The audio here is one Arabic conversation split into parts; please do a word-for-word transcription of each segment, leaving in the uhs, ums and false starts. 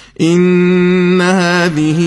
إن هذه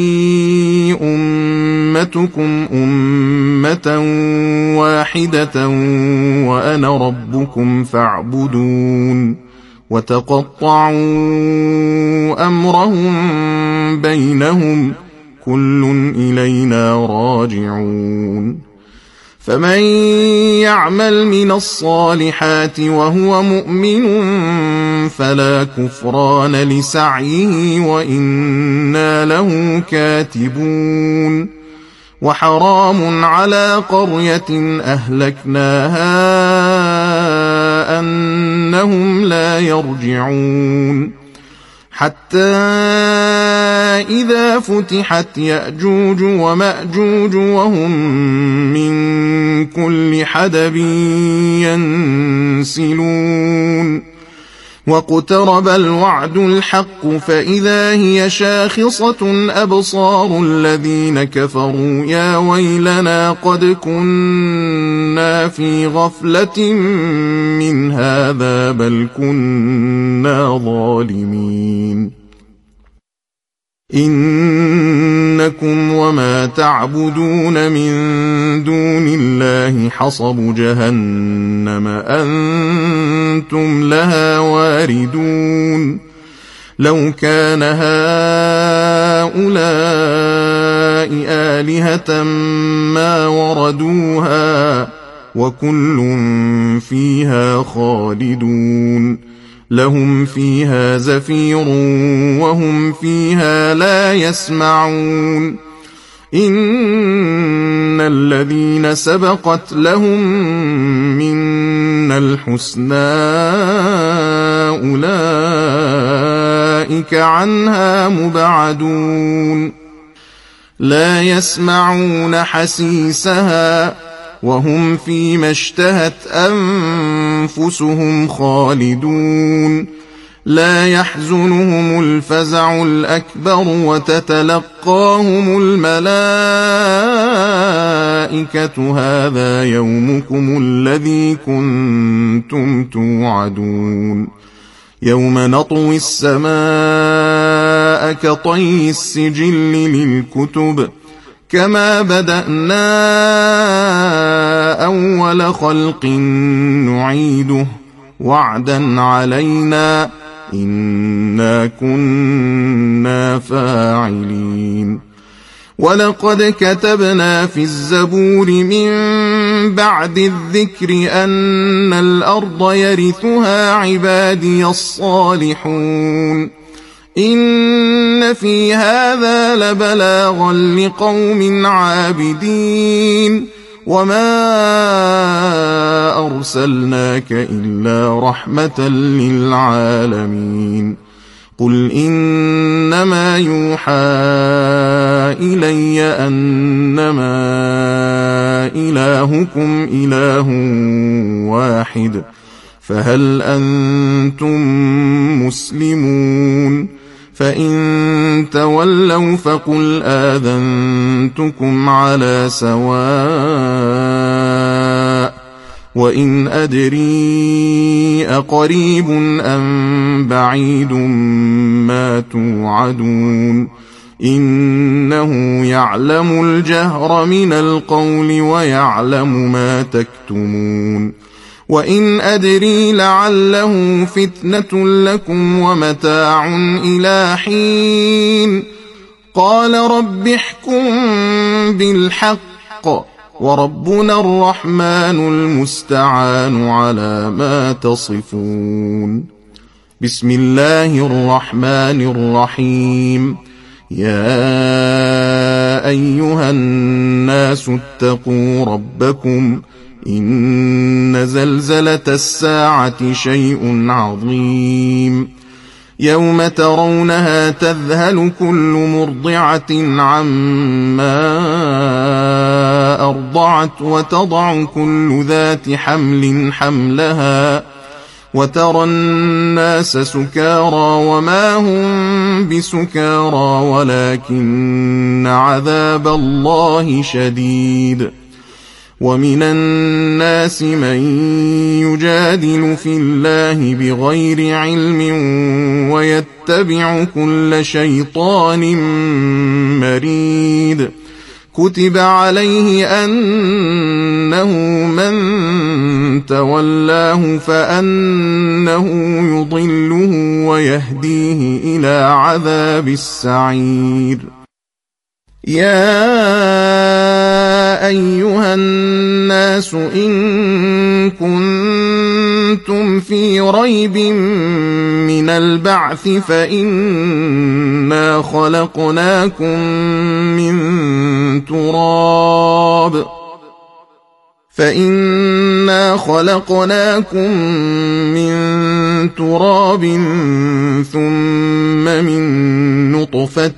أمتكم أمة واحدة وأنا ربكم فاعبدون وتقطعوا أمرهم بينهم كل إلينا راجعون فمن يعمل من الصالحات وهو مؤمن فلا كفران لسعيه وإنا له كاتبون وحرام على قرية أهلكناها أنهم لا يرجعون حتى إذا فتحت يأجوج ومأجوج وهم من كل حدب ينسلون واقترب الوعد الحق فإذا هي شاخصة أبصار الذين كفروا يا ويلنا قد كنا في غفلة من هذا بل كنا ظالمين إنكم وما تعبدون من دون الله حصب جهنم أنتم لها واردون لو كان هؤلاء آلهة ما وردوها وكل فيها خالدون لهم فيها زفير وهم فيها لا يسمعون إن الذين سبقت لهم منا الحسنى أولئك عنها مبعدون لا يسمعون حسيسها وهم فيما اشتهت أنفسهم خالدون لا يحزنهم الفزع الأكبر وتتلقاهم الملائكة هذا يومكم الذي كنتم توعدون يوم نطوي السماء كطي السجل للكتب كما بدأنا أول خلق نعيده وعدا علينا إنا كنا فاعلين ولقد كتبنا في الزبور من بعد الذكر أن الأرض يرثها عبادي الصالحون إن في هذا لبلاغا لقوم عابدين وما أرسلناك إلا رحمة للعالمين قل إنما يوحى إلي أنما إلهكم إله واحد فهل أنتم مسلمون فإن تولوا فقل آذنتكم على سواء وإن أدري أقريب أم بعيد ما توعدون إنه يعلم الجهر من القول ويعلم ما تكتمون وإن أدري لعله فتنة لكم ومتاع إلى حين قال رب احكم بالحق وربنا الرحمن المستعان على ما تصفون بسم الله الرحمن الرحيم يا أيها الناس اتقوا ربكم إن زلزلة الساعة شيء عظيم يوم ترونها تذهل كل مرضعة عما أرضعت وتضع كل ذات حمل حملها وترى الناس سكارى وما هم بسكارى ولكن عذاب الله شديد ومن الناس من يجادل في الله بغير علم ويتبع كل شيطان مريد كتب عليه أنه من تولاه فأنه يضله ويهديه إلى عذاب السعير. يا أيها الناس إن كنتم في ريب من البعث فإنا خلقناكم من تراب فإنا خلقناكم من تراب ثم من نطفة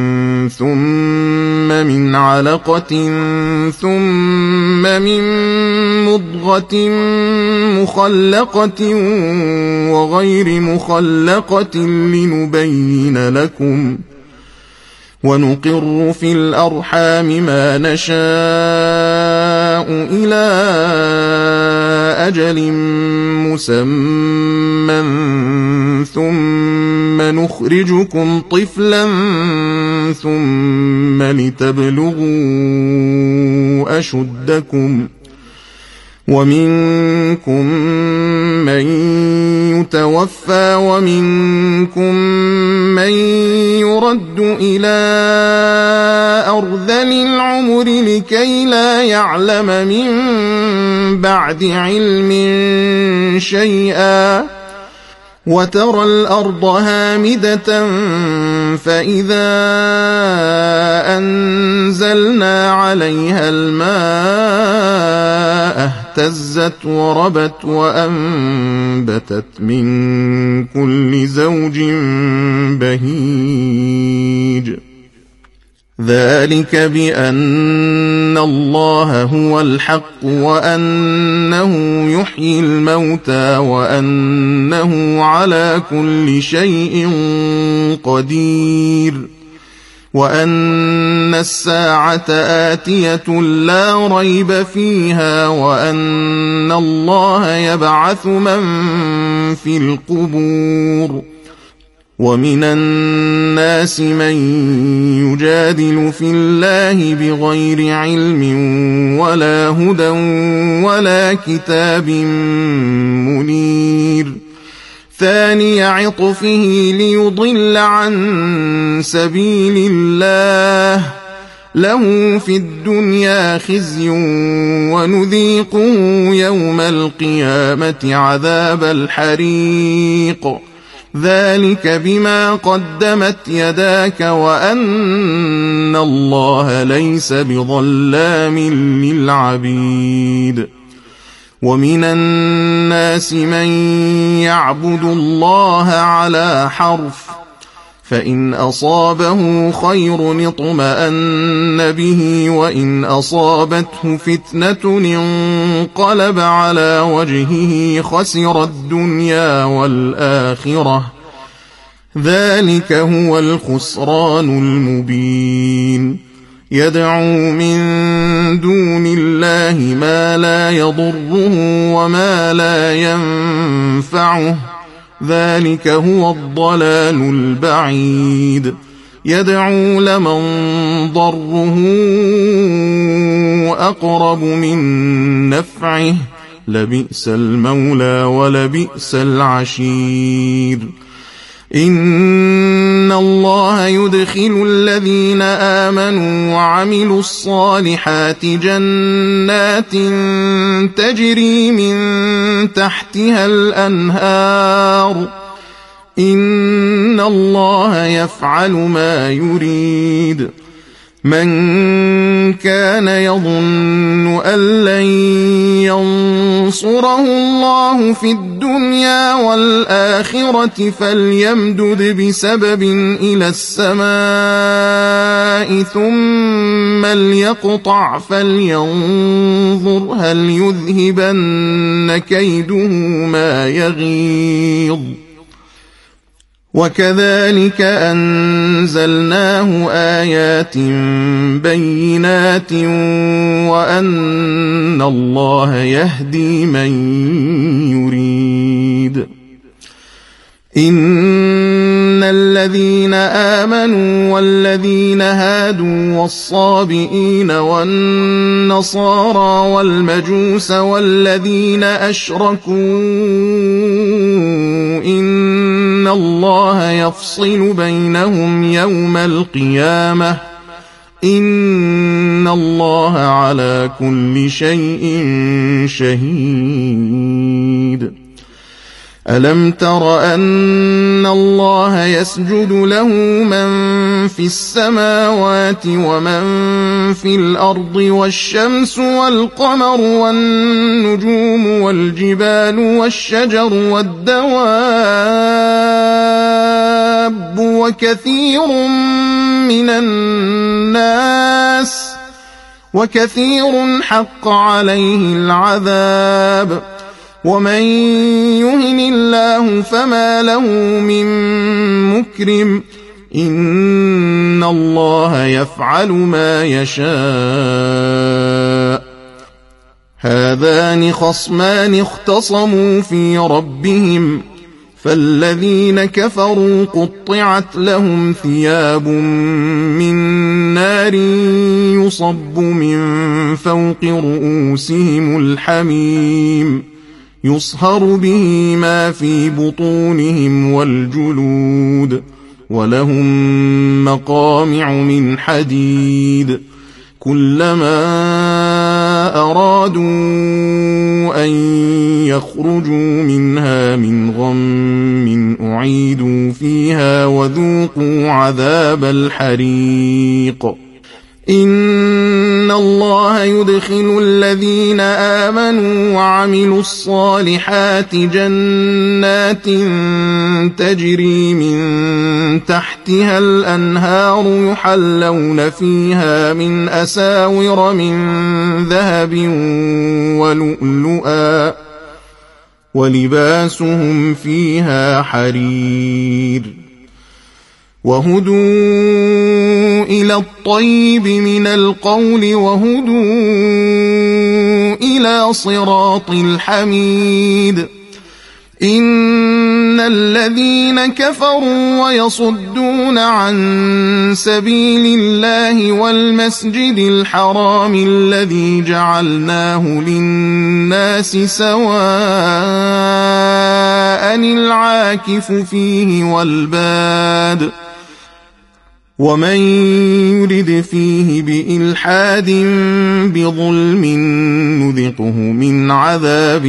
ثم من علقة ثم من مضغة مخلقة وغير مخلقة لنبين لكم ونقر في الأرحام ما نشاء إلى أجل مسمى ثم نخرجكم طفلا ثم لتبلغوا أشدكم ومنكم من يتوفى ومنكم من يرد إلى أرذل العمر لكي لا يعلم من بعد علم شيئا وترى الأرض هامدة فإذا أنزلنا عليها الماء اهتزت وربت وأنبتت من كل زوج بهيج ذلك بأن الله هو الحق وأنه يحيي الموتى وأنه على كل شيء قدير وأن الساعة آتية لا ريب فيها وأن الله يبعث من في القبور ومن الناس من يجادل في الله بغير علم ولا هدى ولا كتاب منير ثاني عطفه ليضل عن سبيل الله له في الدنيا خزي ونذيقه يوم القيامة عذاب الحريق ذلك بما قدمت يداك وأن الله ليس بظلام للعبيد ومن الناس من يعبد الله على حرف فإن أصابه خير اطمأن به وإن أصابته فتنة انقلب على وجهه خسر الدنيا والآخرة ذلك هو الخسران المبين يدعو من دون الله ما لا يضره وما لا ينفعه ذلك هو الضلال البعيد يدعو لمن ضره أقرب من نفعه لبئس المولى ولبئس العشير إن الله يدخل الذين آمنوا وعملوا الصالحات جنات تجري من تحتها الأنهار إن الله يفعل ما يريد من كان يظن أن لن ينصره الله في الدنيا والآخرة فليمدد بسبب إلى السماء ثم ليقطع فلينظر هل يذهبن كيده ما يغيظ وكذلك أنزلناه آيات بينات وأن الله يهدي من يريد. إن الذين آمنوا والذين هادوا والصابئين والنصارى والمجوس والذين أشركوا إن الله يفصل بينهم يوم القيامة إن الله على كل شيء شهيد. ألم تر أن الله يسجد له من في السماوات ومن في الأرض والشمس والقمر والنجوم والجبال والشجر والدواب وكثير من الناس وكثير حق عليه العذاب ومن يهن الله فما له من مكرم إن الله يفعل ما يشاء. هذان خصمان اختصموا في ربهم فالذين كفروا قطعت لهم ثياب من نار يصب من فوق رؤوسهم الحميم يصهر به ما في بطونهم والجلود ولهم مقامع من حديد كلما أرادوا أن يخرجوا منها من غم أعيدوا فيها وذوقوا عذاب الحريق. إن الله يدخل الذين آمنوا وعملوا الصالحات جنات تجري من تحتها الأنهار يحلون فيها من أساور من ذهب ولؤلؤا ولباسهم فيها حرير وهدوا إلى الطيب من القول وهدوا إلى صراط الحميد. إن الذين كفروا ويصدون عن سبيل الله والمسجد الحرام الذي جعلناه للناس سواء العاكف فيه والباد ومن يرد فيه بإلحاد بظلم نذقه من عذاب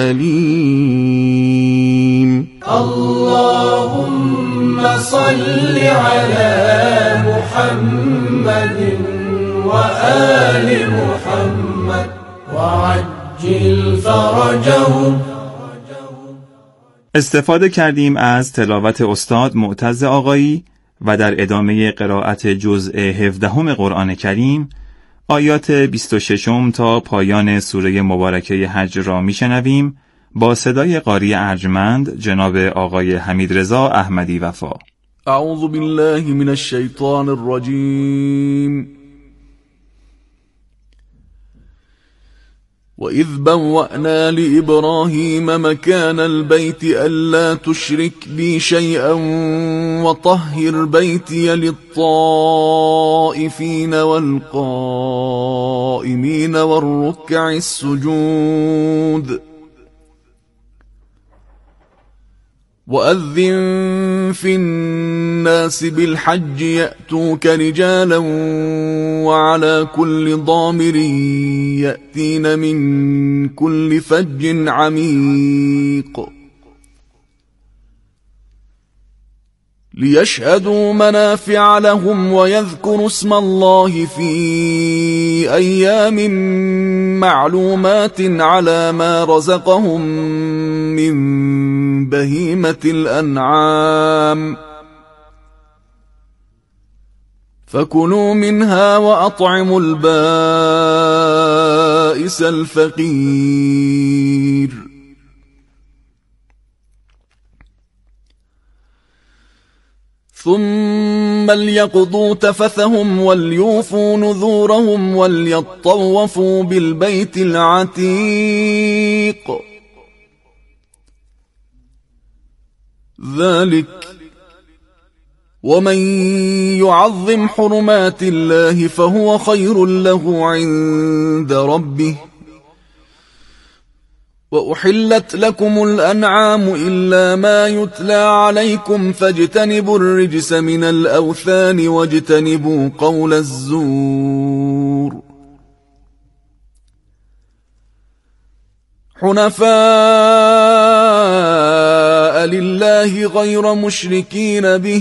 أليم. اللهم صل على محمد وآل محمد وعجل فرجهم. استفاده کردیم از تلاوت استاد معتز آقایی و در ادامه قرائت جزء هفدهم قرآن کریم آیات بیست و شش تا پایان سوره مبارکه حج را میشنویم با صدای قاری ارجمند جناب آقای حمیدرضا احمدی وفا. اعوذ بالله من الشیطان الرجیم. وَإِذْ بَوَّأْنَا لِإِبْرَاهِيمَ مَكَانَ الْبَيْتِ أَلَّا تُشْرِكْ بِي شَيْئًا وَطَهِّرْ بَيْتِيَ لِلطَّائِفِينَ وَالْقَائِمِينَ وَالرُّكَّعِ السُّجُودِ. وَأَذِّن فِي النَّاسِ بِالْحَجِّ يَأْتُوكَ رِجَالًا وَعَلَى كُلِّ ضَامِرٍ يَأْتِينَ مِنْ كُلِّ فَجٍّ عَمِيقٍ لِيَشْهَدُوا مَنَافِعَ لَهُمْ وَيَذْكُرُوا اسْمَ اللَّهِ فِي أَيَّامٍ مَّعْلُومَاتٍ عَلَى مَا رَزَقَهُم مِّن بهيمة الأنعام فكلوا منها وأطعموا البائس الفقير. ثم ليقضوا تفثهم وليوفوا نذورهم وليطوفوا بالبيت العتيق. ذلك ومن يعظم حرمات الله فهو خير له عند ربه. وأحلت لكم الأنعام إلا ما يتلى عليكم فاجتنبوا الرجس من الأوثان واجتنبوا قول الزور. حنفاء لله غير مشركين به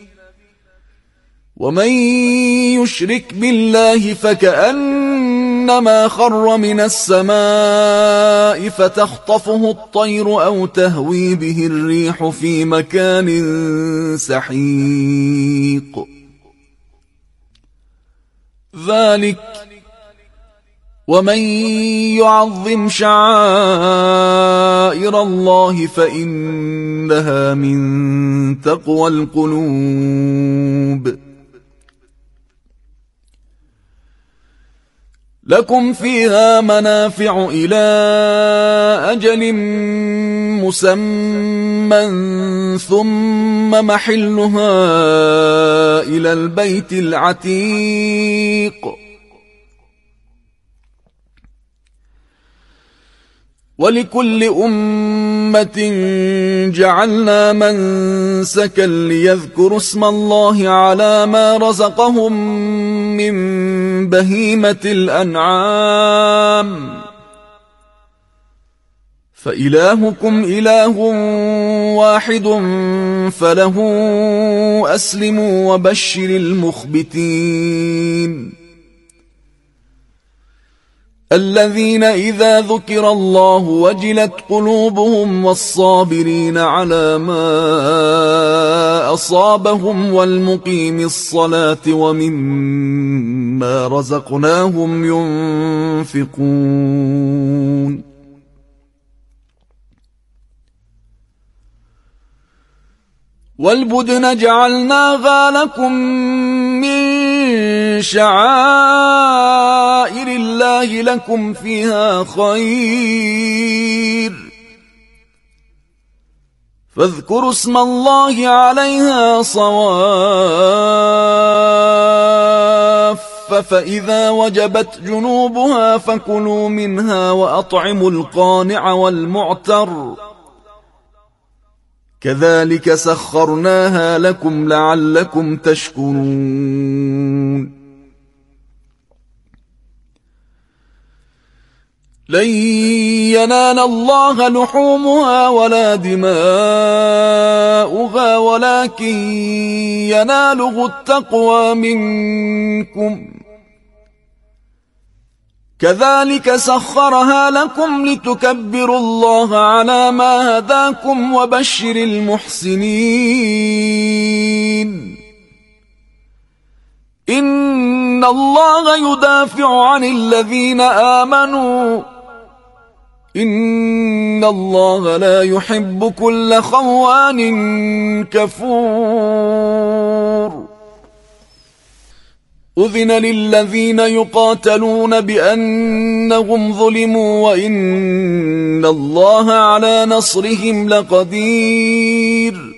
ومن يشرك بالله فكأنما خر من السماء فتخطفه الطير أو تهوي به الريح في مكان سحيق. ذلك ومن يعظم شعائر الله فإنها من تقوى القلوب. لكم فيها منافع إلى أجل مسمى ثم محلها إلى البيت العتيق. ولكل أمة جعلنا منسكا ليذكروا اسم الله على ما رزقهم من بهيمة الأنعام فإلهكم إله واحد فله أسلموا وبشر المخبتين الذين إذا ذكر الله وجلت قلوبهم والصابرين على ما أصابهم والمقيم الصلاة ومما رزقناهم ينفقون. والبدن جعلناها لكم من شعائر الله لكم فيها خير فاذكروا اسم الله عليها صواف فإذا وجبت جنوبها فكلوا منها وأطعموا القانع والمعتر كذلك سخرناها لكم لعلكم تشكرون. لن ينال الله لحومها ولا دماؤها ولكن يناله التقوى منكم كذلك سخرها لكم لتكبروا الله على ما هداكم وبشر المحسنين. إن الله يدافع عن الذين آمنوا إن الله لا يحب كل خوان كفور. أذن للذين يقاتلون بأنهم ظلموا وإن الله على نصرهم لقدير.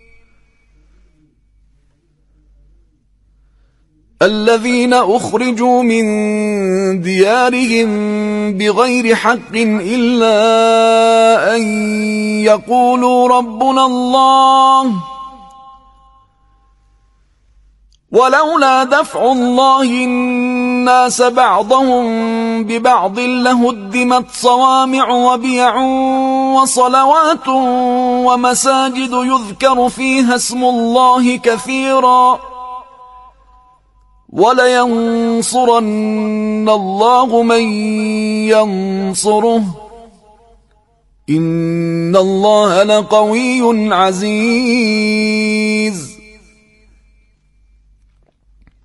الذين أخرجوا من ديارهم بغير حق إلا أن يقولوا ربنا الله ولولا دفع الله الناس بعضهم ببعض لهدمت صوامع وبيع وصلوات ومساجد يذكر فيها اسم الله كثيرا ولينصرن الله من ينصره إن الله لقوي عزيز.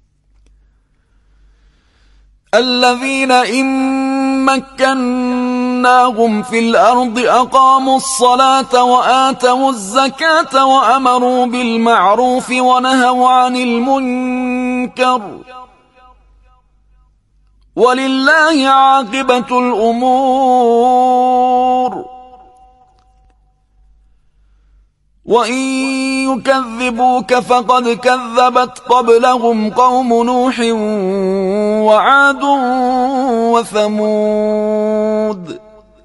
الذين إن مكناهم في الأرض أقاموا الصلاة وآتوا الزكاة وأمروا بالمعروف ونهوا عن المنكر ولله عاقبة الأمور. وإن يكذبوك فقد كذبت قبلهم قوم نوح وعاد وثمود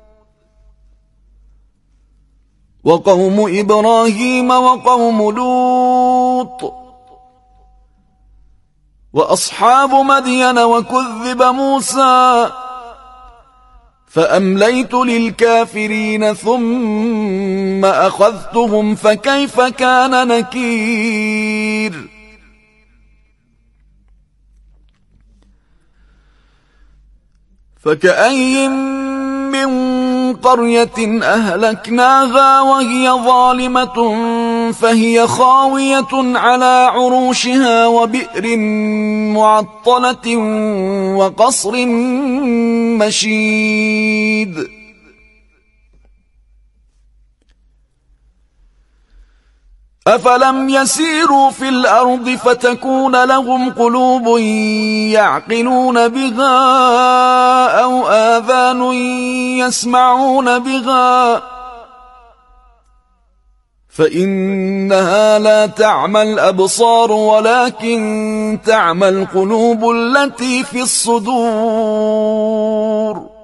وقوم إبراهيم وقوم لوط وأصحاب مدين وكذب موسى فأمليت للكافرين ثم أخذتهم فكيف كان نكير. فكأي من قرية أهلكناها وهي ظالمة فهي خاوية على عروشها وبئر معطلة وقصر مشيد. أفلم يسيروا في الأرض فتكون لهم قلوب يعقلون بها أو آذان يسمعون بها فإنها لا تعمى الأبصار ولكن تعمى القلوب التي في الصدور.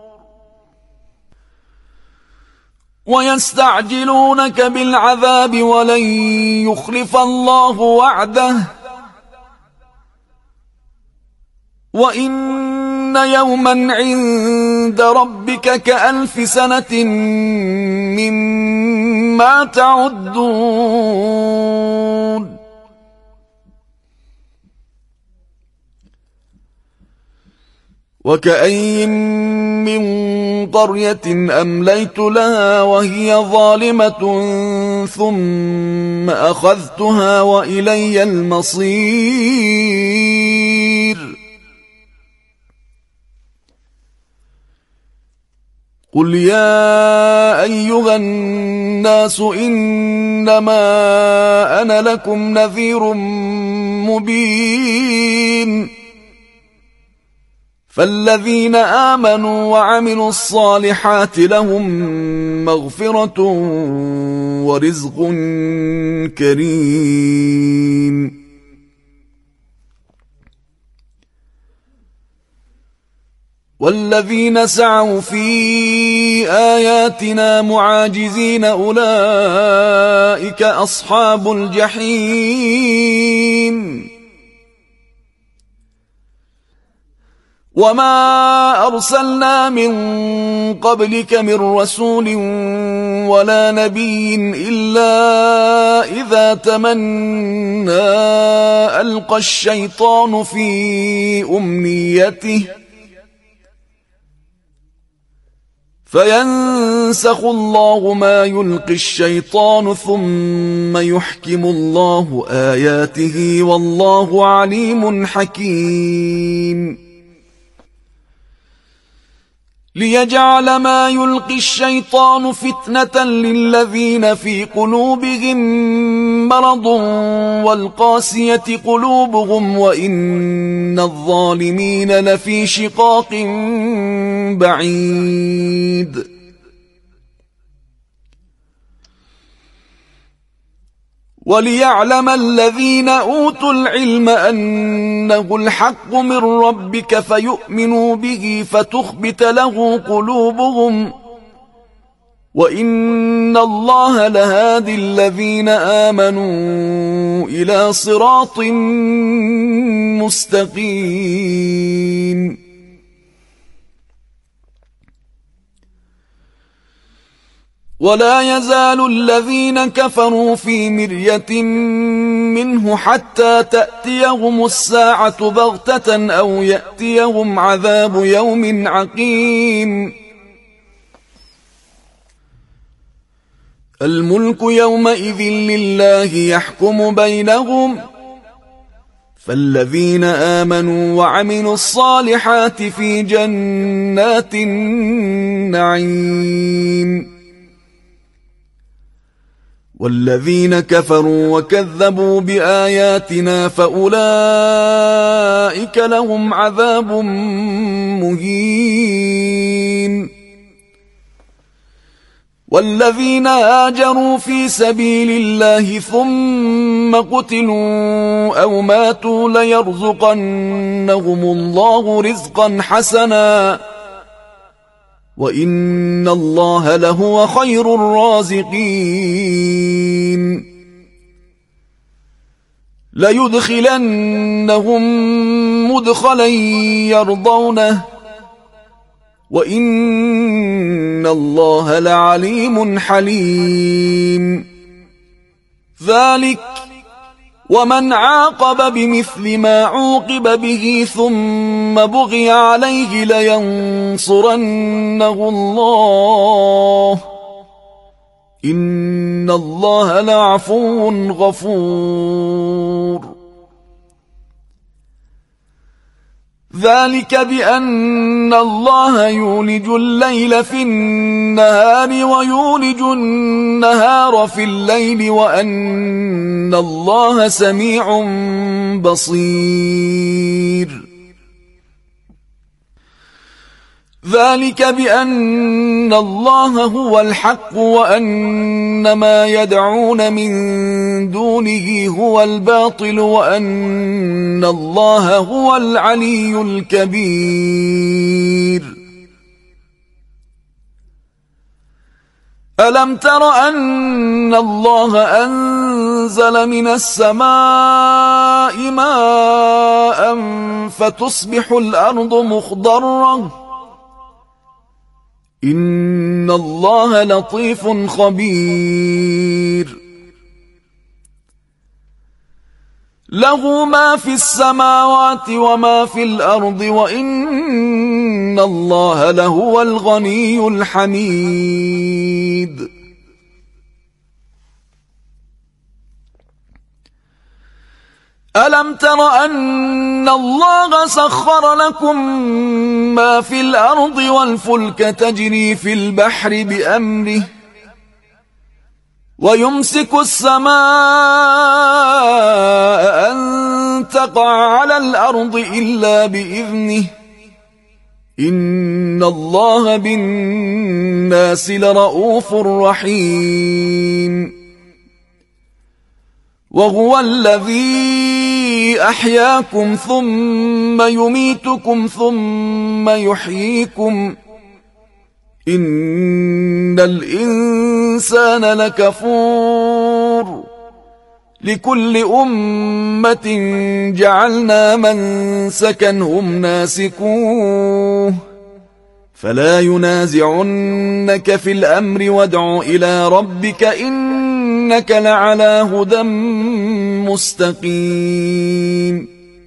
ويستعجلونك بالعذاب ولن يخلف الله وعده وإن يوما عند ربك كألف سنة مما تعدون. وكأي من قرية أمليت لها وهي ظالمة ثم أخذتها وإلي المصير. قل يا أيها الناس إنما أنا لكم نذير مبين. فالذين آمنوا وعملوا الصالحات لهم مغفرة ورزق كريم. والذين سعوا في آياتنا معاجزين أولئك أصحاب الجحيم. وما أرسلنا من قبلك من رسول ولا نبي إلا إذا تمنى ألقى الشيطان في أمنيته فينسخ الله ما يلقي الشيطان ثم يحكم الله آياته والله عليم حكيم. ليجعل ما يلقي الشيطان فتنة للذين في قلوبهم مرض والقاسية قلوبهم وإن الظالمين لفي شقاق بعيد. وليعلم الذين أوتوا العلم أنه الحق من ربك فيؤمنوا به فتخبت له قلوبهم وإن الله لهادي الذين آمنوا إلى صراط مستقيم. ولا يزال الذين كفروا في مرية منه حتى تأتيهم الساعة بغتة أو يأتيهم عذاب يوم عقيم. الملك يومئذ لله يحكم بينهم فالذين آمنوا وعملوا الصالحات في جنات النعيم والذين كفروا وكذبوا بآياتنا فأولئك لهم عذاب مهين والذين هاجروا في سبيل الله ثم قتلوا أو ماتوا ليرزقنهم الله رزقا حسنا وإن الله لهو خير الرازقين ليدخلنهم مدخلا يرضونه وإن الله لعليم حليم ذلك ومن عاقب بمثل ما عوقب به ثم بغي عليه لينصرنه الله إن الله لعفو غفور ذلك بأن الله يولج الليل في النهار ويولج النهار في الليل وأن الله سميع بصير ذلك بأن الله هو الحق وأن ما يدعون من دونه هو الباطل وأن الله هو العلي الكبير ألم تر أن الله أنزل من السماء ماء فتصبح الأرض مخضرة إن الله لطيف خبير له ما في السماوات وما في الأرض وإن الله لهو الغني الحميد ألم تر أن الله سخر لكم ما في الأرض والفلك تجري في البحر بأمره ويمسك السماء أن تقع على الأرض إلا بإذنه إن الله بالناس لرؤوف رحيم وهو الذي أحياكم ثم يميتكم ثم يحييكم إن الإنسان لكفور لكل أمة جعلنا منسكا هم ناسكوه فلا ينازعنك في الأمر وادع إلى ربك إنك لعلى هدى مستقيم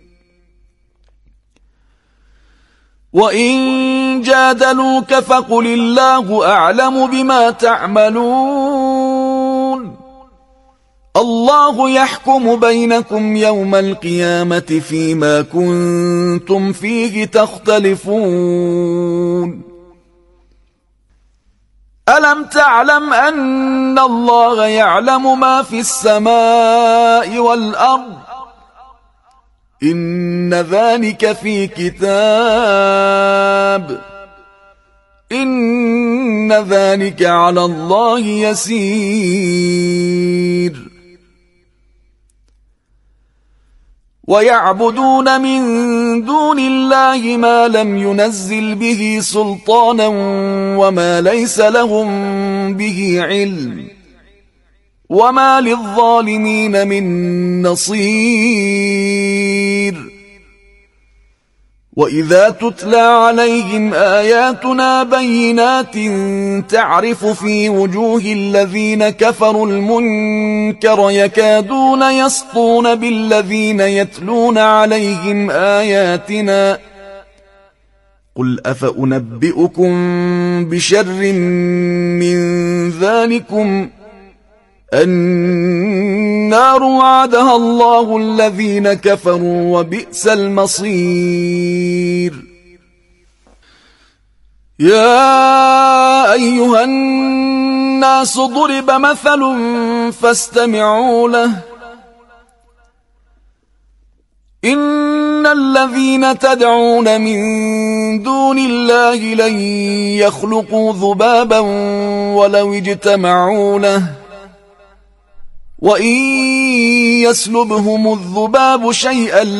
وإن جادلوك فقل الله أعلم بما تعملون الله يحكم بينكم يوم القيامة فيما كنتم فيه تختلفون ألم تعلم أن الله يعلم ما في السماء والأرض إن ذلك في كتاب إن ذلك على الله يسير ويعبدون من دون الله ما لم ينزل به سلطانا وما ليس لهم به علم وما للظالمين من نصير وإذا تتلى عليهم آياتنا بينات تعرف في وجوه الذين كفروا المنكر يكادون يسطون بالذين يتلون عليهم آياتنا قل أفأنبئكم بشر من ذلكم النار وعدها الله الذين كفروا وبئس المصير. يا أيها الناس ضرب مثل فاستمعوا له إن الذين تدعون من دون الله لن يخلقوا ذبابا ولو اجتمعوا له وإن يسلبهم الذباب شيئا